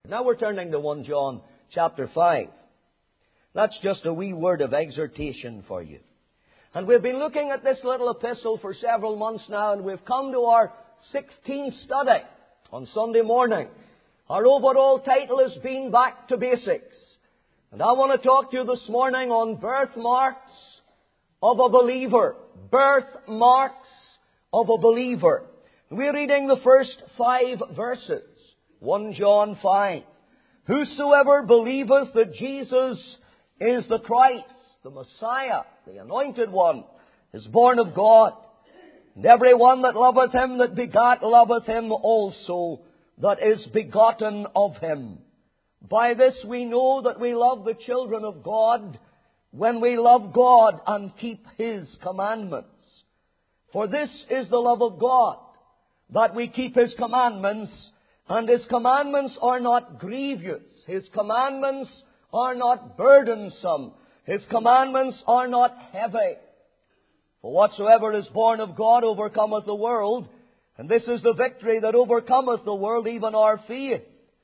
Now we're turning to 1 John chapter 5. That's just a wee word of exhortation for you. And we've been looking at this little epistle for several months now, and we've come to our 16th study on Sunday morning. Our overall title has been Back to Basics. And I want to talk to you this morning on birthmarks of a believer. Birthmarks of a believer. We're reading the first 5 verses. 1 John 5. Whosoever believeth that Jesus is the Christ, the Messiah, the Anointed One, is born of God. And every one that loveth Him that begat loveth Him also that is begotten of Him. By this we know that we love the children of God, when we love God and keep His commandments. For this is the love of God, that we keep His commandments, and His commandments are not grievous. His commandments are not burdensome. His commandments are not heavy. For whatsoever is born of God overcometh the world, and this is the victory that overcometh the world, even our faith.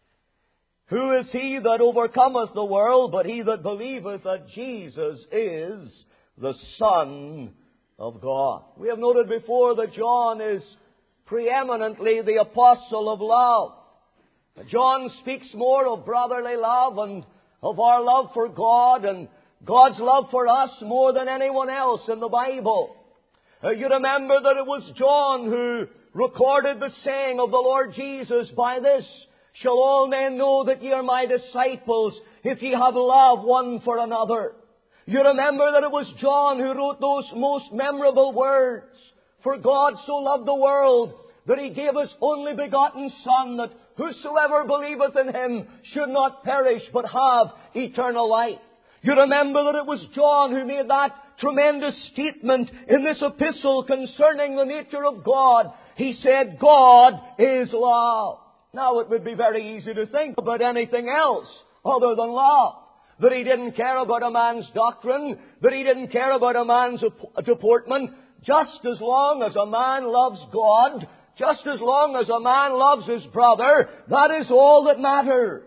Who is he that overcometh the world, but he that believeth that Jesus is the Son of God? We have noted before that John is preeminently the apostle of love. John speaks more of brotherly love and of our love for God and God's love for us more than anyone else in the Bible. You remember that it was John who recorded the saying of the Lord Jesus, "By this shall all men know that ye are my disciples, if ye have love one for another." You remember that it was John who wrote those most memorable words, "For God so loved the world, that He gave His only begotten Son, that whosoever believeth in Him should not perish, but have eternal life." You remember that it was John who made that tremendous statement in this epistle concerning the nature of God. He said, "God is love." Now, it would be very easy to think about anything else other than love. That He didn't care about a man's doctrine, that He didn't care about a man's deportment. Just as long as a man loves God, just as long as a man loves his brother, that is all that matters.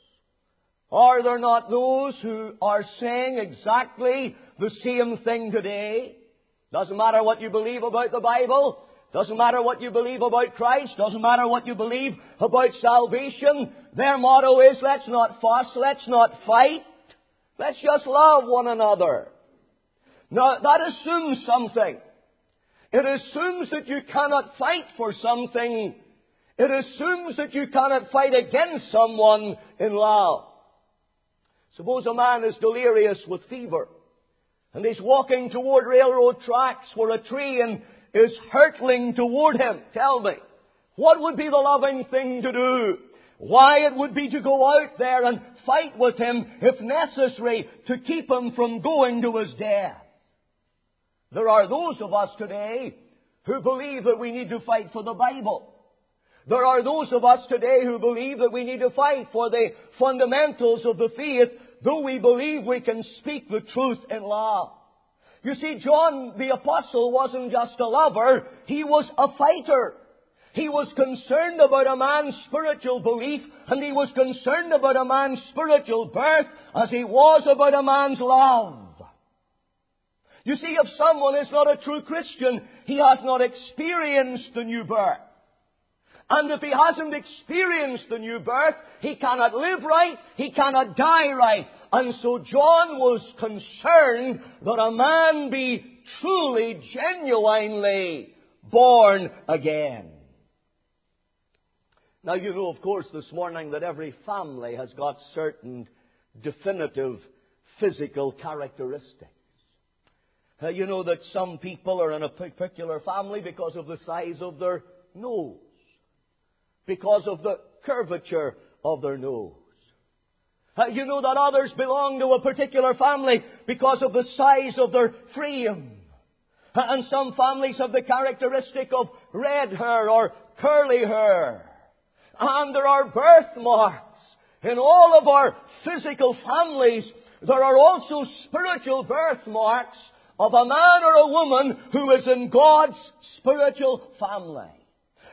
Are there not those who are saying exactly the same thing today? Doesn't matter what you believe about the Bible. Doesn't matter what you believe about Christ. Doesn't matter what you believe about salvation. Their motto is, let's not fuss, let's not fight. Let's just love one another. Now, that assumes something. It assumes that you cannot fight for something. It assumes that you cannot fight against someone in love. Suppose a man is delirious with fever, and he's walking toward railroad tracks where a train is hurtling toward him. Tell me, what would be the loving thing to do? Why, it would be to go out there and fight with him, if necessary, to keep him from going to his death. There are those of us today who believe that we need to fight for the Bible. There are those of us today who believe that we need to fight for the fundamentals of the faith, though we believe we can speak the truth in love. You see, John the Apostle wasn't just a lover, he was a fighter. He was concerned about a man's spiritual belief, and he was concerned about a man's spiritual birth as he was about a man's love. You see, if someone is not a true Christian, he has not experienced the new birth. And if he hasn't experienced the new birth, he cannot live right, he cannot die right. And so John was concerned that a man be truly, genuinely born again. Now, you know, of course, this morning that every family has got certain definitive physical characteristics. You know that some people are in a particular family because of the size of their nose, because of the curvature of their nose. You know that others belong to a particular family because of the size of their frame. And some families have the characteristic of red hair or curly hair. And there are birthmarks. In all of our physical families, there are also spiritual birthmarks of a man or a woman who is in God's spiritual family.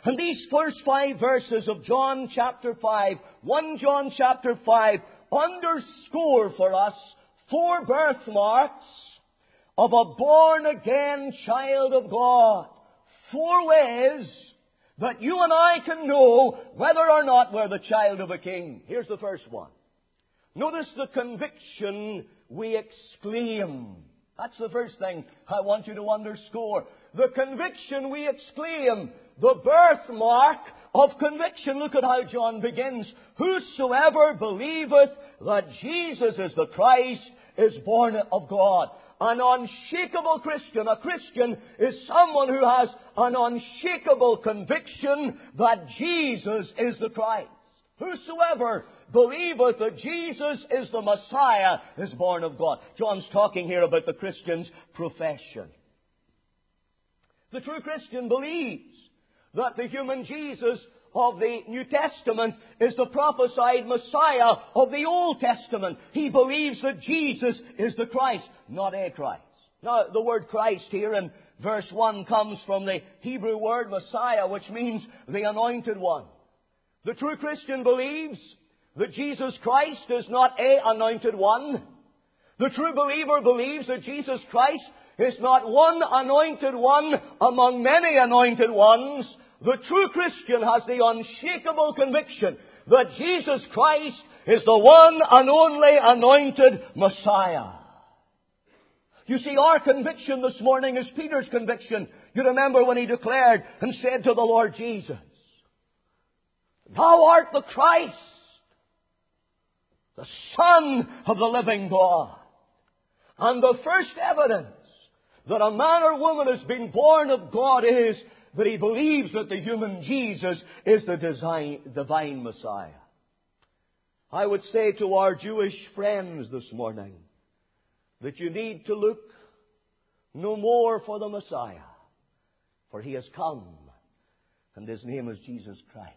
And these first 5 verses of John chapter 5, 1 John chapter 5, underscore for us 4 birthmarks of a born-again child of God. 4 ways that you and I can know whether or not we're the child of a king. Here's the first one. Notice the conviction we exclaim. That's the first thing I want you to underscore. The conviction we exclaim. The birthmark of conviction. Look at how John begins. Whosoever believeth that Jesus is the Christ is born of God. An unshakable Christian. A Christian is someone who has an unshakable conviction that Jesus is the Christ. Whosoever believeth that Jesus is the Messiah is born of God. John's talking here about the Christian's profession. The true Christian believes that the human Jesus of the New Testament is the prophesied Messiah of the Old Testament. He believes that Jesus is the Christ, not a Christ. Now, the word Christ here in verse 1 comes from the Hebrew word Messiah, which means the anointed one. The true Christian believes that Jesus Christ is not a anointed one. The true believer believes that Jesus Christ is not one anointed one among many anointed ones. The true Christian has the unshakable conviction that Jesus Christ is the one and only anointed Messiah. You see, our conviction this morning is Peter's conviction. You remember when he declared and said to the Lord Jesus, Thou art the Christ, the Son of the living God. And the first evidence that a man or woman has been born of God is that he believes that the human Jesus is the divine Messiah. I would say to our Jewish friends this morning that you need to look no more for the Messiah, for He has come, and His name is Jesus Christ.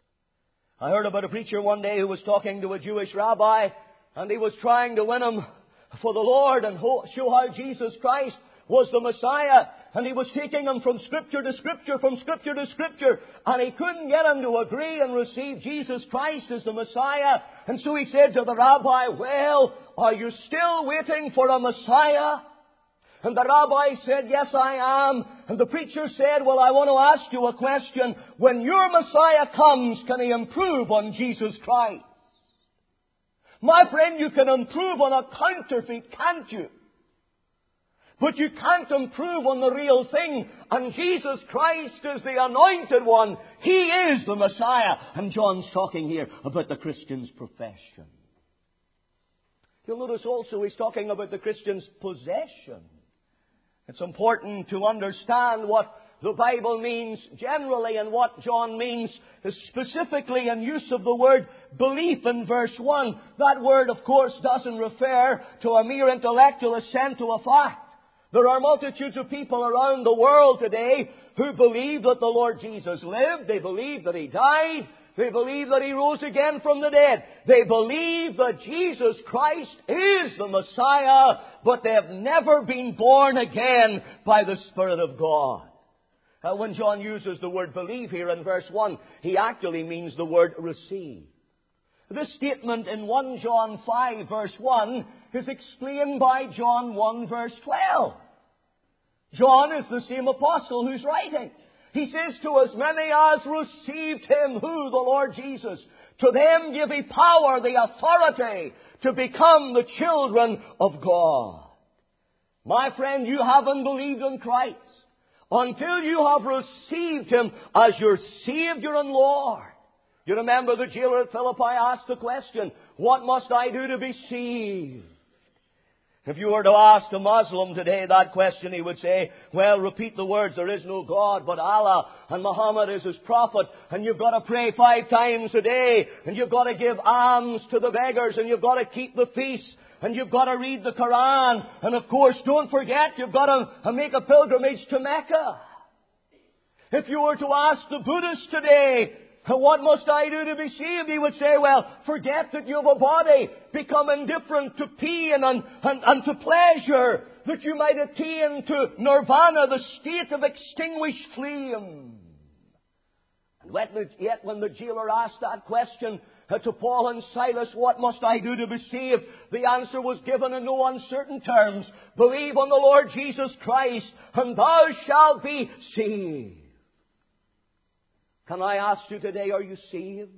I heard about a preacher one day who was talking to a Jewish rabbi, and he was trying to win him for the Lord and show how Jesus Christ was the Messiah. And he was taking him from Scripture to Scripture, from Scripture to Scripture. And he couldn't get him to agree and receive Jesus Christ as the Messiah. And so he said to the rabbi, Well, are you still waiting for a Messiah? And the rabbi said, Yes, I am. And the preacher said, Well, I want to ask you a question. When your Messiah comes, can He improve on Jesus Christ? My friend, you can improve on a counterfeit, can't you? But you can't improve on the real thing. And Jesus Christ is the anointed one. He is the Messiah. And John's talking here about the Christian's profession. You'll notice also he's talking about the Christian's possession. It's important to understand what the Bible means generally and what John means specifically in use of the word belief in verse 1. That word, of course, doesn't refer to a mere intellectual assent to a fact. There are multitudes of people around the world today who believe that the Lord Jesus lived. They believe that He died. They believe that He rose again from the dead. They believe that Jesus Christ is the Messiah, but they have never been born again by the Spirit of God. When John uses the word believe here in verse 1, he actually means the word receive. This statement in 1 John 5 verse 1 is explained by John 1 verse 12. John is the same apostle who's writing. He says to as many as received Him, who? The Lord Jesus. To them give He power, the authority to become the children of God. My friend, you haven't believed in Christ until you have received Him as your Savior and Lord. You remember the jailer at Philippi asked the question, what must I do to be saved? If you were to ask a Muslim today that question, he would say, well, repeat the words, there is no God but Allah, and Muhammad is His prophet, and you've got to pray 5 times a day, and you've got to give alms to the beggars, and you've got to keep the feasts, and you've got to read the Quran, and of course, don't forget, you've got to make a pilgrimage to Mecca. If you were to ask the Buddhist today, what must I do to be saved? He would say, well, forget that you have a body. Become indifferent to pain and to pleasure, that you might attain to nirvana, the state of extinguished flame. Yet when the jailer asked that question to Paul and Silas, what must I do to be saved? The answer was given in no uncertain terms. Believe on the Lord Jesus Christ, and thou shalt be saved. Can I ask you today, are you saved?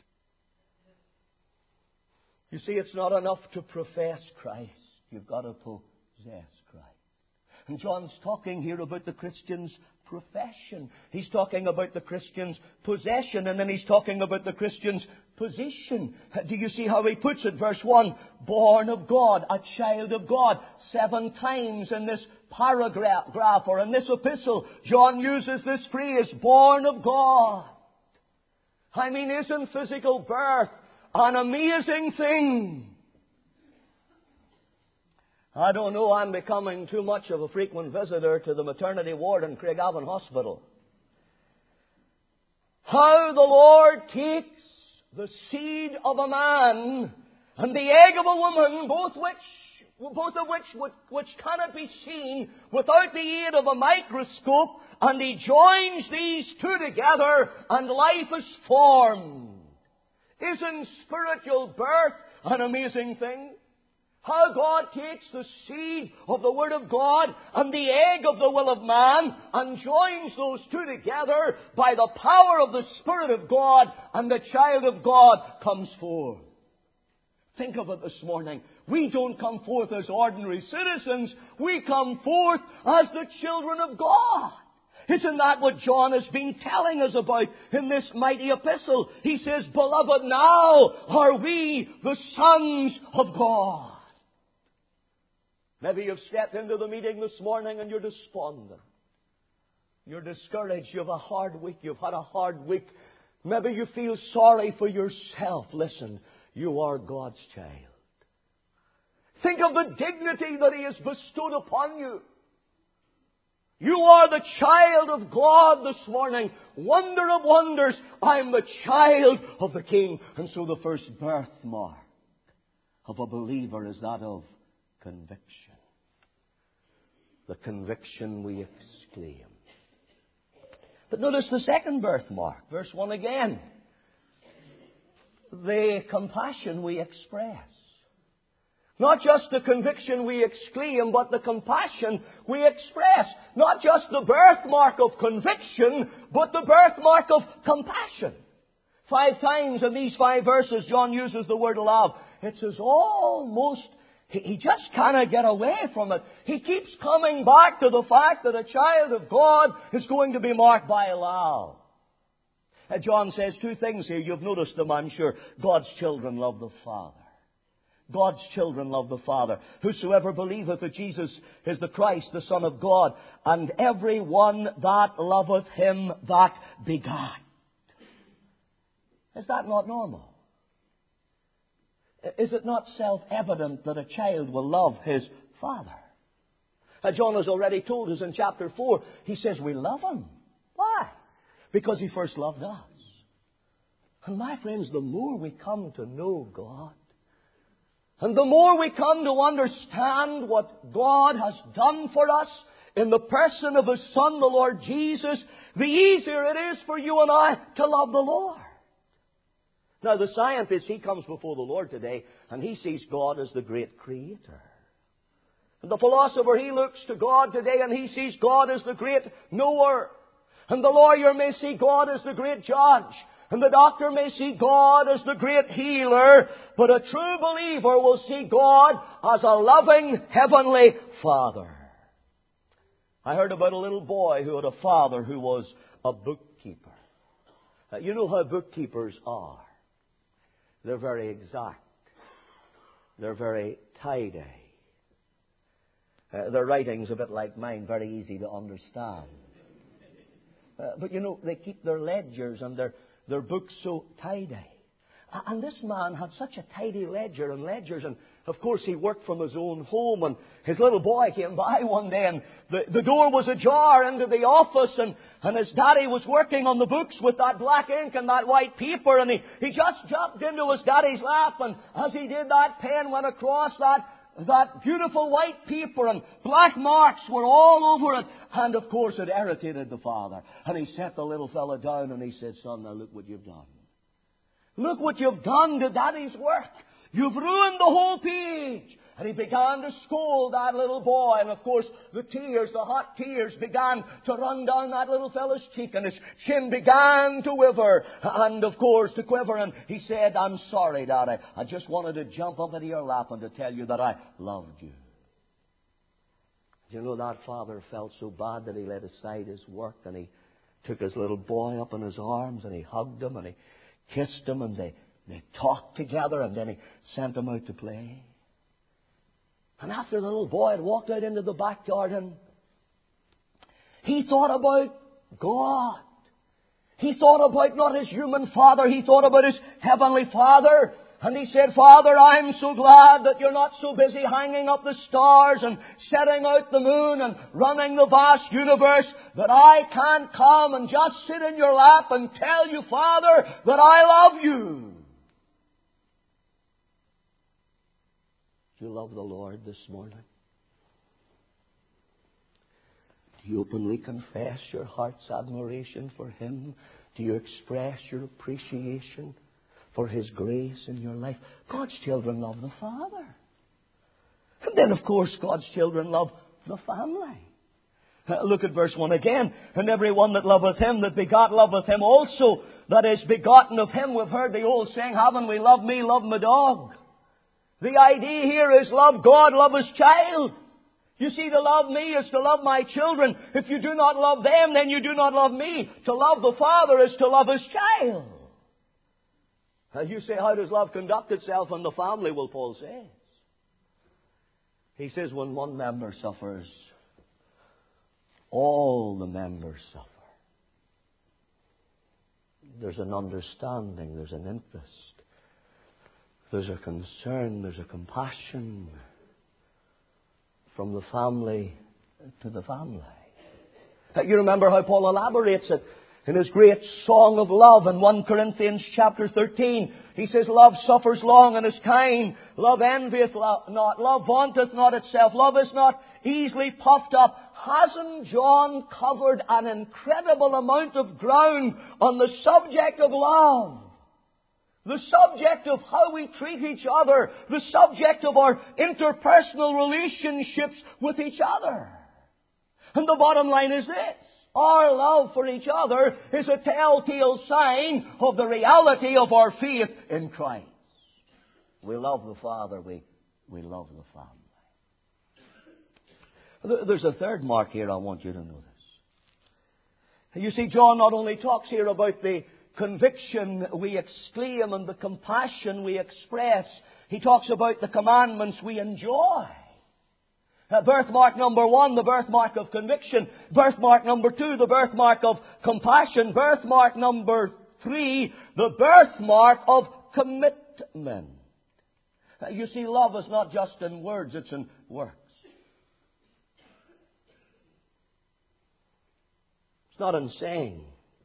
You see, it's not enough to profess Christ. You've got to possess Christ. And John's talking here about the Christian's profession. He's talking about the Christian's possession, and then he's talking about the Christian's position. Do you see how he puts it? Verse 1, born of God, a child of God. 7 times in this paragraph or in this epistle, John uses this phrase, born of God. I mean, isn't physical birth an amazing thing? I don't know, I'm becoming too much of a frequent visitor to the maternity ward in Craigavon Hospital. How the Lord takes the seed of a man and the egg of a woman, both of which cannot be seen without the aid of a microscope, and He joins these two together and life is formed. Isn't spiritual birth an amazing thing? How God takes the seed of the Word of God and the egg of the will of man and joins those two together by the power of the Spirit of God, and the child of God comes forth. Think of it this morning. We don't come forth as ordinary citizens. We come forth as the children of God. Isn't that what John has been telling us about in this mighty epistle? He says, beloved, now are we the sons of God. Maybe you've stepped into the meeting this morning and you're despondent. You're discouraged. You've a hard week. You've had a hard week. Maybe you feel sorry for yourself. Listen, you are God's child. Think of the dignity that He has bestowed upon you. You are the child of God this morning. Wonder of wonders, I am the child of the King. And so the first birthmark of a believer is that of conviction. The conviction we exclaim. But notice the second birthmark, verse 1 again. The compassion we express. Not just the conviction we exclaim, but the compassion we express. Not just the birthmark of conviction, but the birthmark of compassion. 5 times in these 5 verses, John uses the word love. It says almost, he just cannot get away from it. He keeps coming back to the fact that a child of God is going to be marked by love. John says 2 things here. You've noticed them, I'm sure. God's children love the Father. God's children love the Father. Whosoever believeth that Jesus is the Christ, the Son of God, and every one that loveth Him that begat. Is that not normal? Is it not self-evident that a child will love his father? John has already told us in chapter 4, he says we love Him. Why? Because He first loved us. And my friends, the more we come to know God, and the more we come to understand what God has done for us in the person of His Son, the Lord Jesus, the easier it is for you and I to love the Lord. Now, the scientist, he comes before the Lord today, and he sees God as the great Creator. And the philosopher, he looks to God today, and he sees God as the great knower. And the lawyer may see God as the great judge. And the doctor may see God as the great healer, but a true believer will see God as a loving heavenly Father. I heard about a little boy who had a father who was a bookkeeper. You know how bookkeepers are. They're very exact. They're very tidy. Their writing's a bit like mine, very easy to understand. But you know, they keep their ledgers and their books so tidy. And this man had such a tidy ledger and ledgers, and of course he worked from his own home, and his little boy came by one day, and the door was ajar into the office, and his daddy was working on the books with that black ink and that white paper, and he just jumped into his daddy's lap, and as he did, that pen went across that that beautiful white paper, and black marks were all over it. And of course it irritated the father. And he set the little fella down and he said, "Son, now look what you've done. Look what you've done to Daddy's work. You've ruined the whole page." And he began to scold that little boy. And of course, the tears, the hot tears, began to run down that little fella's cheek. And his chin began to quiver. And of course, to quiver. And he said, "I'm sorry, Daddy. I just wanted to jump up into your lap and to tell you that I loved you." You know, that father felt so bad that he laid aside his work and he took his little boy up in his arms and he hugged him and he kissed him, and they talked together, and then he sent him out to play. And after the little boy had walked out into the back garden, he thought about God. He thought about not his human father, he thought about his heavenly Father. And he said, "Father, I'm so glad that you're not so busy hanging up the stars and setting out the moon and running the vast universe, that I can't come and just sit in your lap and tell you, Father, that I love you." Do you love the Lord this morning? Do you openly confess your heart's admiration for Him? Do you express your appreciation for His grace in your life? God's children love the Father. And then, of course, God's children love the family. Look at verse 1 again. "And every one that loveth Him that begot loveth Him also that is begotten of Him." We've heard the old saying, haven't we? "Love me, love my dog." The idea here is love God, love His child. You see, to love me is to love my children. If you do not love them, then you do not love me. To love the Father is to love His child. You say, how does love conduct itself in the family? Well, Paul says. He says, when one member suffers, all the members suffer. There's an understanding, there's an interest, there's a concern, there's a compassion from the family to the family. You remember how Paul elaborates it in his great song of love in 1 Corinthians chapter 13. He says, "Love suffers long and is kind. Love envieth not. Love vaunteth not itself. Love is not easily puffed up." Hasn't John covered an incredible amount of ground on the subject of love? The subject of how we treat each other. The subject of our interpersonal relationships with each other. And the bottom line is this. Our love for each other is a telltale sign of the reality of our faith in Christ. We love the Father. We love the family. There's a third mark here I want you to notice. You see, John not only talks here about the conviction we exclaim and the compassion we express, he talks about the commandments we enjoy. Birthmark number 1, the birthmark of conviction. Birthmark number 2, the birthmark of compassion. Birthmark number 3, the birthmark of commitment. You see, love is not just in words, it's in works. It's not in saying.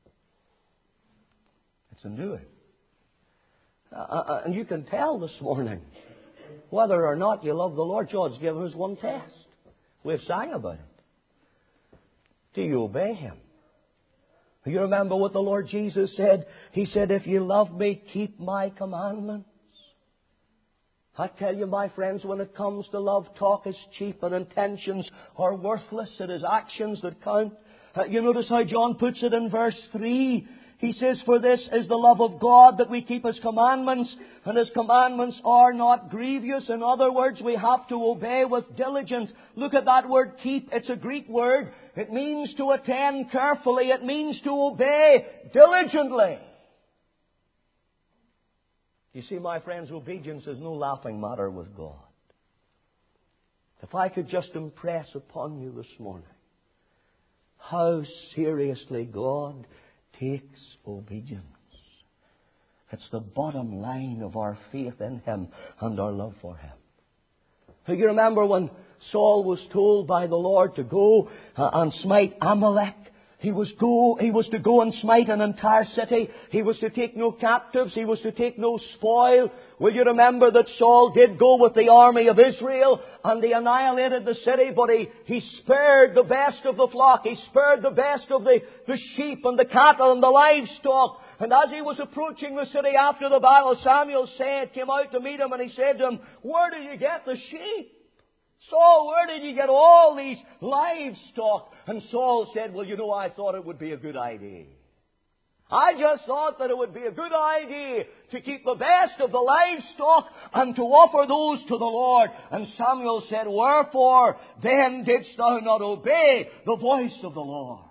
It's in doing. And you can tell this morning whether or not you love the Lord. George gave us one test. We've sang about it. Do you obey Him? You remember what the Lord Jesus said? He said, "If you love me, keep my commandments." I tell you, my friends, when it comes to love, talk is cheap and intentions are worthless. It is actions that count. You notice how John puts it in verse 3. He says, "For this is the love of God, that we keep His commandments, and His commandments are not grievous." In other words, we have to obey with diligence. Look at that word keep. It's a Greek word. It means to attend carefully. It means to obey diligently. You see, my friends, obedience is no laughing matter with God. If I could just impress upon you this morning how seriously God takes obedience. It's the bottom line of our faith in Him and our love for Him. You remember when Saul was told by the Lord to go and smite Amalek? He was to go and smite an entire city. He was to take no captives. He was to take no spoil. Will you remember that Saul did go with the army of Israel and they annihilated the city, but he spared the best of the flock. He spared the best of the sheep and the cattle and the livestock. And as he was approaching the city after the battle, Samuel came out to meet him and he said to him, "Where do you get the sheep? Saul, where did you get all these livestock?" And Saul said, "Well, I thought it would be a good idea. I just thought that it would be a good idea to keep the best of the livestock and to offer those to the Lord." And Samuel said, "Wherefore then didst thou not obey the voice of the Lord?"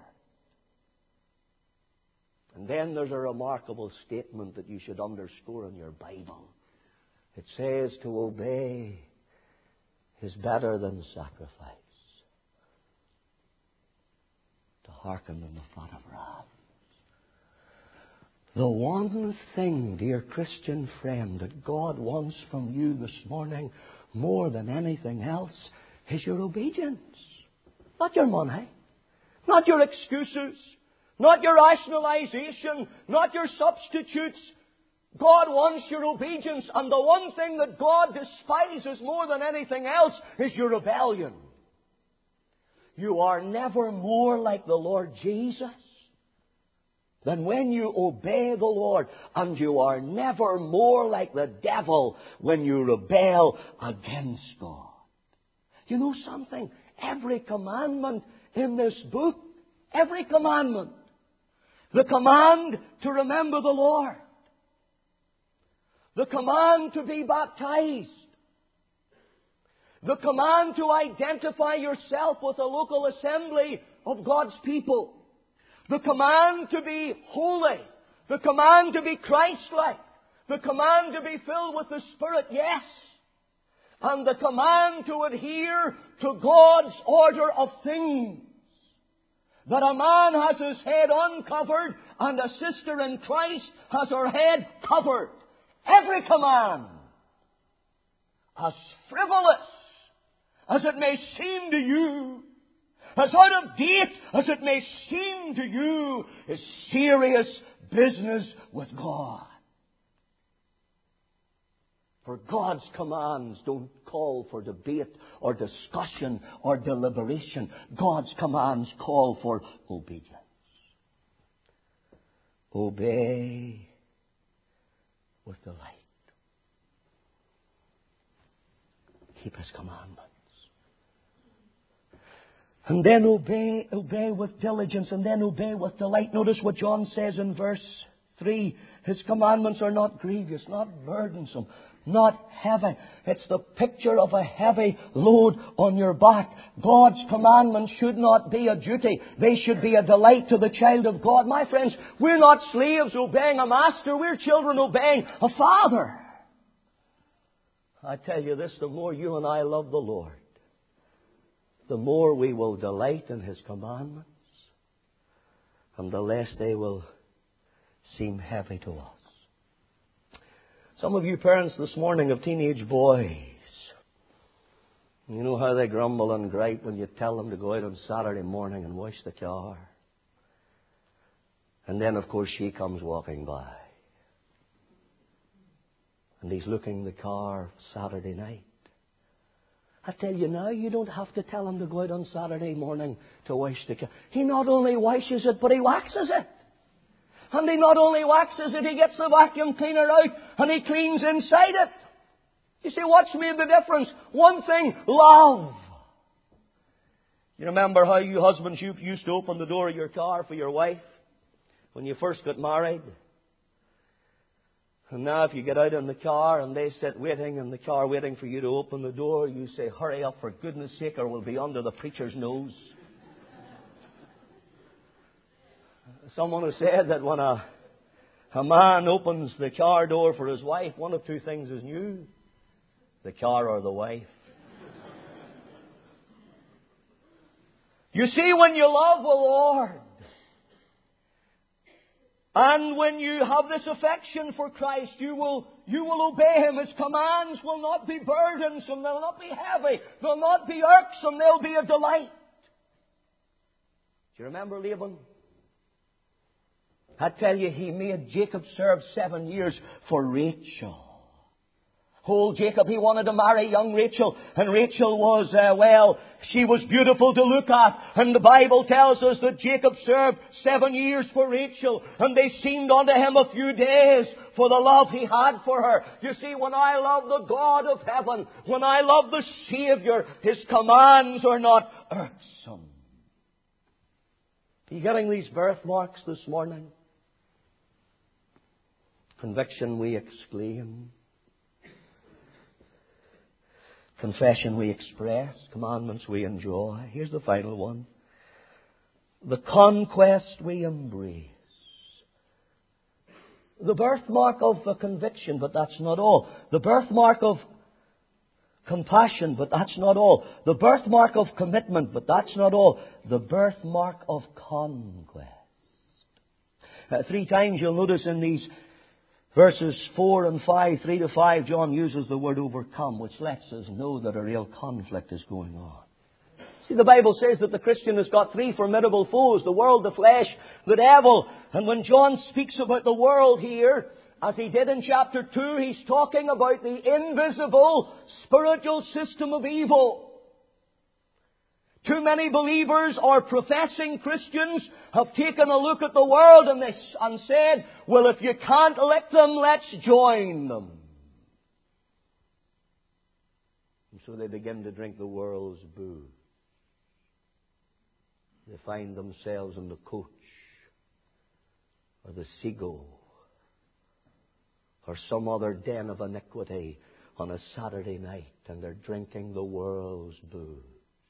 And then there's a remarkable statement that you should underscore in your Bible. It says to obey is better than sacrifice, to hearken than the fat of rams. The one thing, dear Christian friend, that God wants from you this morning more than anything else is your obedience. Not your money, not your excuses, not your rationalization, not your substitutes. God wants your obedience, and the one thing that God despises more than anything else is your rebellion. You are never more like the Lord Jesus than when you obey the Lord, and you are never more like the devil when you rebel against God. You know something? Every commandment in this book, every commandment, the command to remember the Lord, the command to be baptized, the command to identify yourself with a local assembly of God's people, the command to be holy, the command to be Christ-like, the command to be filled with the Spirit, yes, and the command to adhere to God's order of things. That a man has his head uncovered and a sister in Christ has her head covered. Every command, as frivolous as it may seem to you, as out of date as it may seem to you, is serious business with God. For God's commands don't call for debate or discussion or deliberation. God's commands call for obedience. Obey with delight. Keep His commandments. And then obey with diligence, and then obey with delight. Notice what John says in verse 3. His commandments are not grievous, not burdensome, not heavy. It's the picture of a heavy load on your back. God's commandments should not be a duty. They should be a delight to the child of God. My friends, we're not slaves obeying a master. We're children obeying a father. I tell you this, the more you and I love the Lord, the more we will delight in His commandments, and the less they will seem heavy to us. Some of you parents this morning have teenage boys. You know how they grumble and gripe when you tell them to go out on Saturday morning and wash the car. And then, of course, she comes walking by. And he's looking the car Saturday night. I tell you now, you don't have to tell him to go out on Saturday morning to wash the car. He not only washes it, but he waxes it. And he not only waxes it, he gets the vacuum cleaner out and he cleans inside it. You see, what's made the difference? One thing, love. You remember how you husbands used to open the door of your car for your wife when you first got married? And now if you get out in the car and they sit waiting in the car waiting for you to open the door, you say, "Hurry up for goodness sake or we'll be under the preacher's nose." Someone has said that when a man opens the car door for his wife, one of two things is new: the car or the wife. You see, when you love the Lord, and when you have this affection for Christ, you will obey Him. His commands will not be burdensome. They'll not be heavy. They'll not be irksome. They'll be a delight. Do you remember Laban? I tell you, he made Jacob serve 7 years for Rachel. Old Jacob, he wanted to marry young Rachel. And Rachel was, she was beautiful to look at. And the Bible tells us that Jacob served 7 years for Rachel. And they seemed unto him a few days for the love he had for her. You see, when I love the God of heaven, when I love the Savior, His commands are not irksome. Are you getting these birthmarks this morning? Conviction, we exclaim. Confession we express, commandments we enjoy. Here's the final one. The conquest we embrace. The birthmark of a conviction, but that's not all. The birthmark of compassion, but that's not all. The birthmark of commitment, but that's not all. The birthmark of conquest. 3 times you'll notice in these verses 4 and 5, 3 to 5, John uses the word overcome, which lets us know that a real conflict is going on. See, the Bible says that the Christian has got 3 formidable foes: the world, the flesh, the devil. And when John speaks about the world here, as he did in chapter 2, he's talking about the invisible spiritual system of evil. Too many believers or professing Christians have taken a look at the world and said, well, if you can't lick them, let's join them. And so they begin to drink the world's booze. They find themselves in the coach or the seagull or some other den of iniquity on a Saturday night, and they're drinking the world's booze.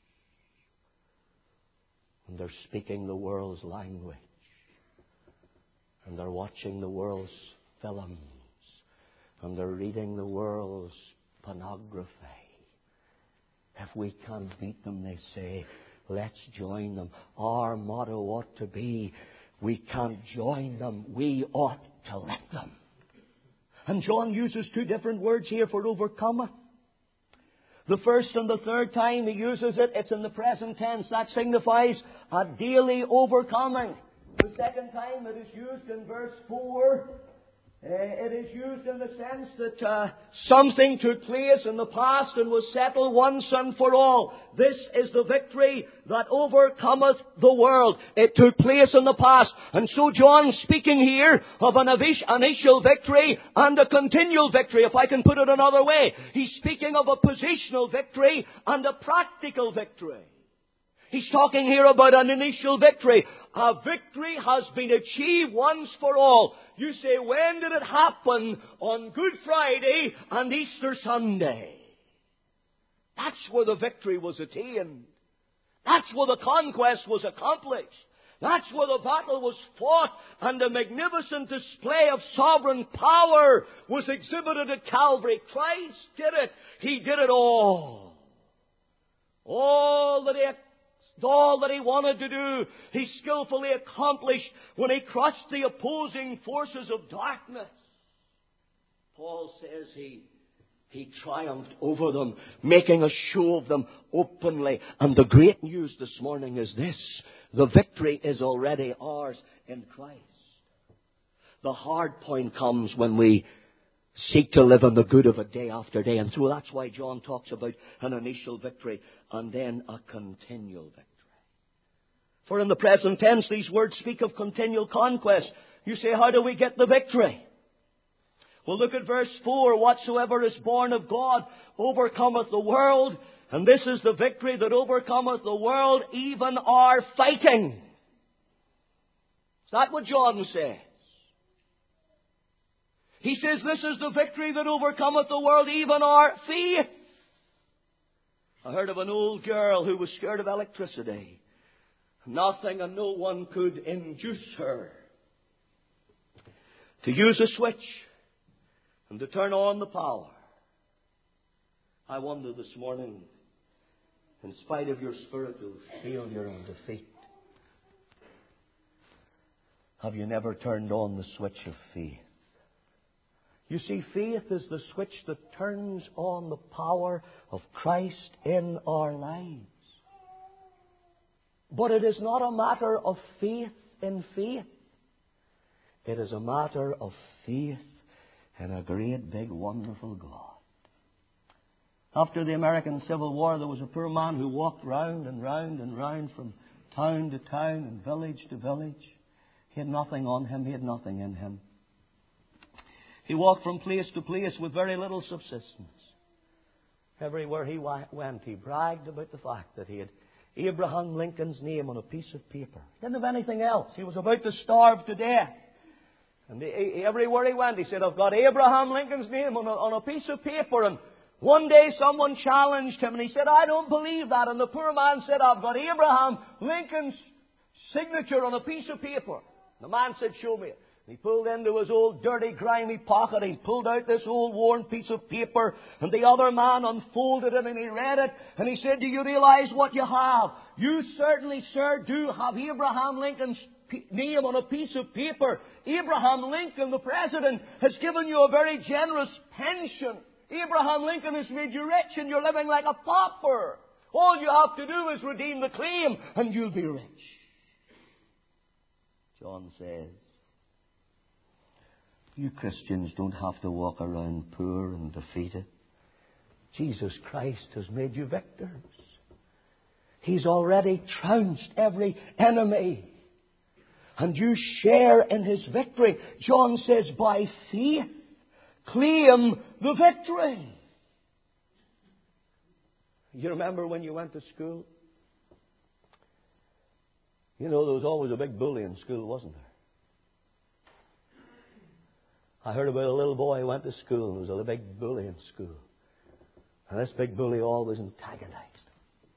And they're speaking the world's language. And they're watching the world's films. And they're reading the world's pornography. If we can't beat them, they say, let's join them. Our motto ought to be, we can't join them, we ought to let them. And John uses 2 different words here for overcometh. The first and the third time he uses it, it's in the present tense. That signifies a daily overcoming. The second time it is used in verse 4. It is used in the sense that something took place in the past and was settled once and for all. This is the victory that overcometh the world. It took place in the past. And so John's speaking here of an initial victory and a continual victory, if I can put it another way. He's speaking of a positional victory and a practical victory. He's talking here about an initial victory. A victory has been achieved once for all. You say, when did it happen? On Good Friday and Easter Sunday. That's where the victory was attained. That's where the conquest was accomplished. That's where the battle was fought and the magnificent display of sovereign power was exhibited at Calvary. Christ did it. He did it all. All that He wanted to do, He skillfully accomplished when He crushed the opposing forces of darkness. Paul says He triumphed over them, making a show of them openly. And the great news this morning is this: the victory is already ours in Christ. The hard point comes when we seek to live in the good of it day after day. And so that's why John talks about an initial victory and then a continual victory. For in the present tense, these words speak of continual conquest. You say, how do we get the victory? Well, look at verse 4. Whatsoever is born of God overcometh the world. And this is the victory that overcometh the world, even our fighting. Is that what John says? He says this is the victory that overcometh the world, even our faith. I heard of an old girl who was scared of electricity. Nothing and no one could induce her to use a switch and to turn on the power. I wonder this morning, in spite of your spiritual failure and defeat, have you never turned on the switch of faith? You see, faith is the switch that turns on the power of Christ in our lives. But it is not a matter of faith in faith. It is a matter of faith in a great, big, wonderful God. After the American Civil War, there was a poor man who walked round and round and round from town to town and village to village. He had nothing on him. He had nothing in him. He walked from place to place with very little subsistence. Everywhere he went, he bragged about the fact that he had Abraham Lincoln's name on a piece of paper. He didn't have anything else. He was about to starve to death. And everywhere he went, he said, I've got Abraham Lincoln's name on a piece of paper. And one day someone challenged him, and he said, I don't believe that. And the poor man said, I've got Abraham Lincoln's signature on a piece of paper. The man said, show me it. And he pulled into his old dirty, grimy pocket. He pulled out this old worn piece of paper. And the other man unfolded it and he read it. And he said, do you realize what you have? You certainly, sir, do have Abraham Lincoln's name on a piece of paper. Abraham Lincoln, the president, has given you a very generous pension. Abraham Lincoln has made you rich and you're living like a pauper. All you have to do is redeem the claim and you'll be rich. John says, you Christians don't have to walk around poor and defeated. Jesus Christ has made you victors. He's already trounced every enemy. And you share in His victory. John says, by faith, claim the victory. You remember when you went to school? You know, there was always a big bully in school, wasn't there? I heard about a little boy who went to school and there was a big bully in school. And this big bully always antagonized him.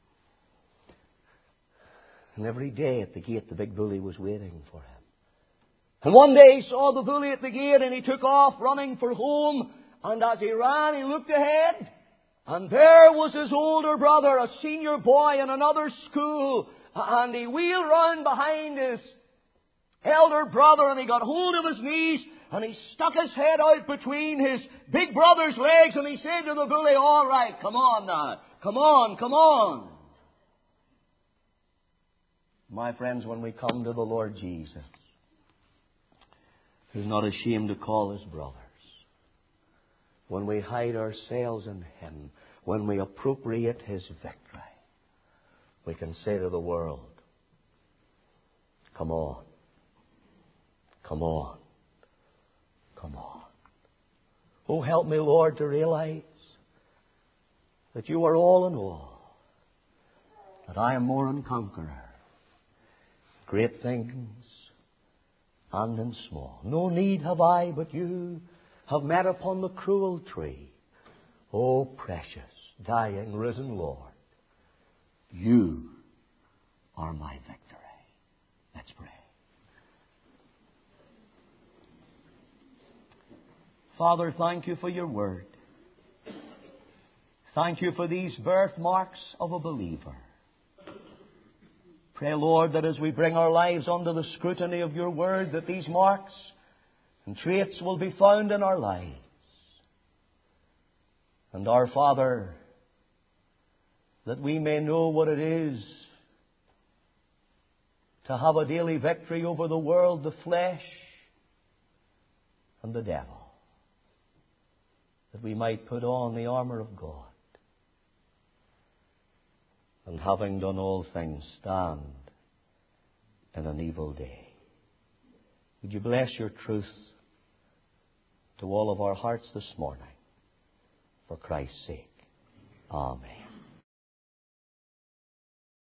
And every day at the gate, the big bully was waiting for him. And one day he saw the bully at the gate and he took off running for home. And as he ran, he looked ahead. And there was his older brother, a senior boy in another school. And he wheeled round behind his elder brother and he got hold of his knees and he stuck his head out between his big brother's legs and he said to the bully, all right, come on now. Come on, come on. My friends, when we come to the Lord Jesus, who's not ashamed to call His brothers, when we hide ourselves in Him, when we appropriate His victory, we can say to the world, come on, come on, come on. Oh, help me, Lord, to realize that You are all in all, that I am more than conqueror. Great things and in small. No need have I, but You have met upon the cruel tree. Oh, precious, dying, risen Lord, You are my victory. Let's pray. Father, thank You for Your word. Thank You for these birthmarks of a believer. Pray, Lord, that as we bring our lives under the scrutiny of Your word, that these marks and traits will be found in our lives. And our Father, that we may know what it is to have a daily victory over the world, the flesh, and the devil. That we might put on the armour of God. And having done all things, stand in an evil day. Would You bless Your truth to all of our hearts this morning, for Christ's sake. Amen.